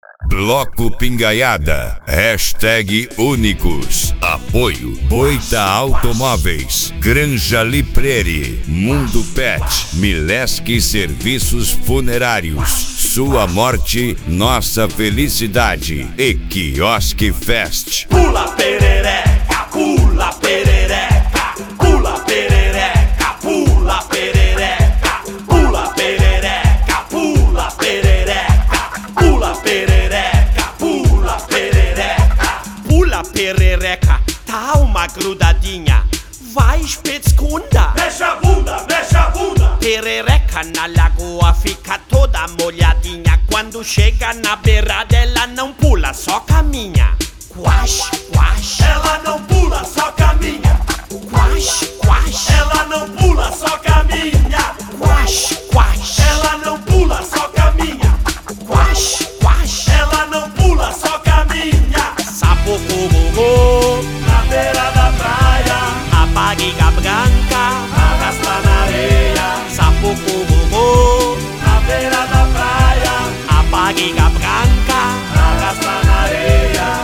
Bloco Pingaiada, hashtag únicos. Apoio Boita Automóveis, Granja Lipreri, Mundo Pet, Milesque Serviços Funerários, Sua Morte, Nossa Felicidade e Quiosque Fest. Pula perereca, pula perereca, pula perereca, pula perereca, pula perereca, pula perereca, pula perereca, pula perereca, pula perereca, tá uma grudadinha, vai espetzcunda. Mexe a bunda, mexe a bunda. Perereca na lagoa fica toda molhadinha, quando chega na beirada ela não pula, só caminha. Quash, quash, ela não pula, só caminha. Quash, quash, ela não pula, só caminha. Quash, quash, ela não pula, só caminha. Quash, quash, ela não pula, só caminha. Sapo-go-go-go, na beira da praia, a barriga branca arrasta na areia. Sapo-go-go-go, na beira da praia, a barriga branca arrasta na areia.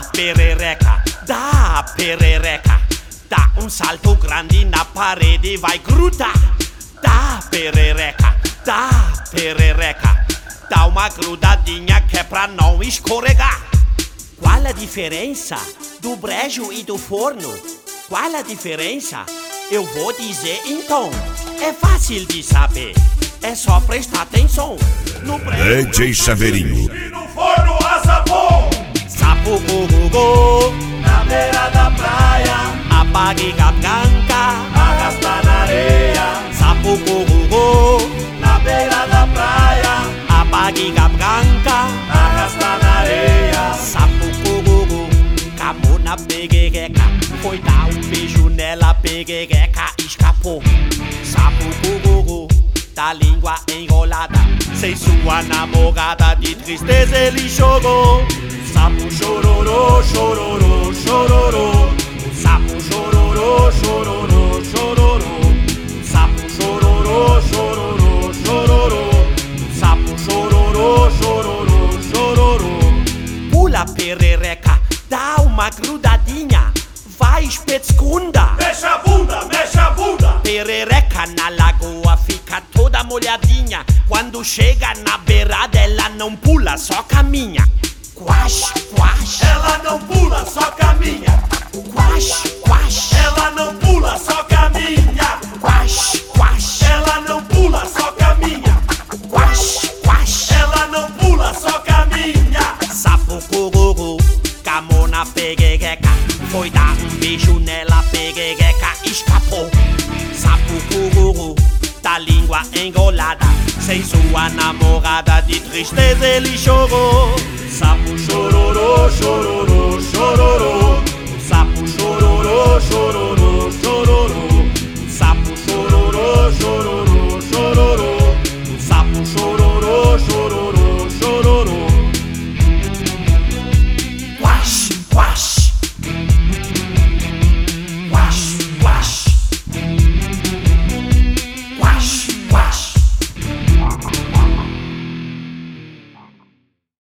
Perereca, dá um salto grande na parede e vai grudar. Dá perereca, dá uma grudadinha que é pra não escorregar. Qual a diferença do brejo e do forno? Qual a diferença? Eu vou dizer então. É fácil de saber, é só prestar atenção. No brejo DJ Chaveirinho e no forno a sabão. Sapo-go-go-go, na beira da praia, a barriga branca arrasta na areia. Sapo-go-go-go, na beira da praia, a barriga branca arrasta na areia. Sapo-go-go-go, camou na peguereca, foi dar um beijo nela, peguereca escapou. Sapo-go-go-go, da língua enrolada, sem sua namorada, de tristeza ele chorou. Sapo chororô, chororô, chororô. Sapo chororô, chororô, chororô. Sapo chororô, chororô, chororô. Sapo chororô, chororô, chororô. Pula perereca, dá uma grudadinha, vai espetzcunda. Mexe a bunda, mexe a bunda. Perereca na lagoa fica toda molhadinha, quando chega na beirada ela não pula, só caminha. Quash, quash, ela não pula, só caminha. Quash, quash, ela não pula, só caminha. Quash, quash, ela não pula, só caminha. Quash, quash, ela não pula, só caminha. Sapo-go-go-go, camou na peguereca, foi dar um beijo nela, peguereca escapou. Sapo-go-go-go, da língua enrolada, sem sua namorada, de tristeza ele chorou. Sapo chororô, chororô, chororô. Sapo chororô, chororô.